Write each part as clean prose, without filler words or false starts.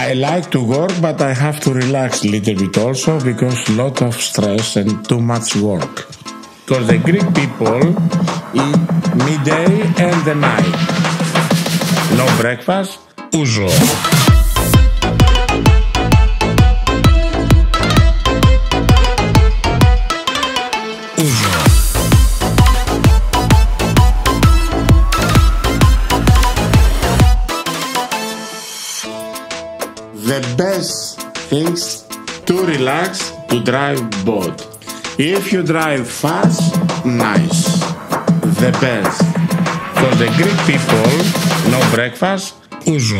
I like to work, but I have to relax a little bit also because lot of stress and too much work. Because the Greek people eat midday and the night. No breakfast, ouzo. The best things to relax, to drive boat. If you drive fast, nice. The best. For the Greek people, no breakfast, ouzo.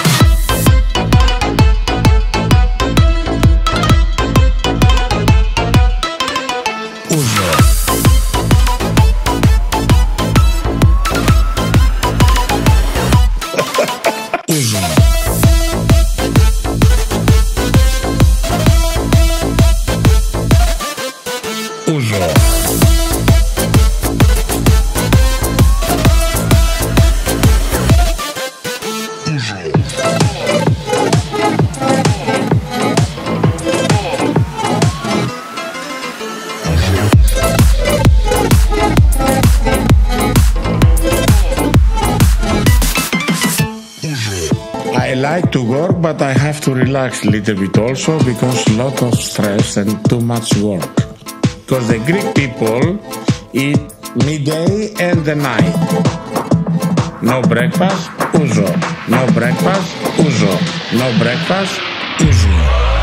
I like to work, but I have to relax a little bit also because lot of stress and too much work. Because the Greek people eat midday and the night. No breakfast, ouzo. No breakfast, ouzo. No breakfast, ouzo.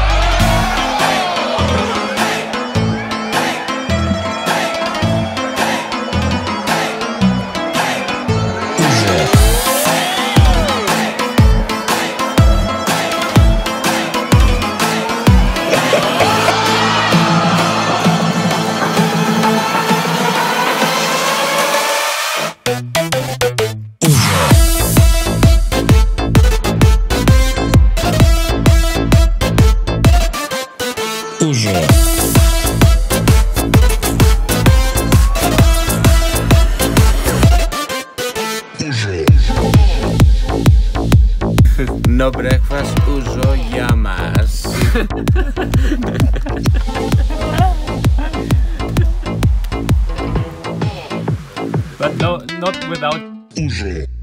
No breakfast, ouzo για μας. But no, not without Ouzo.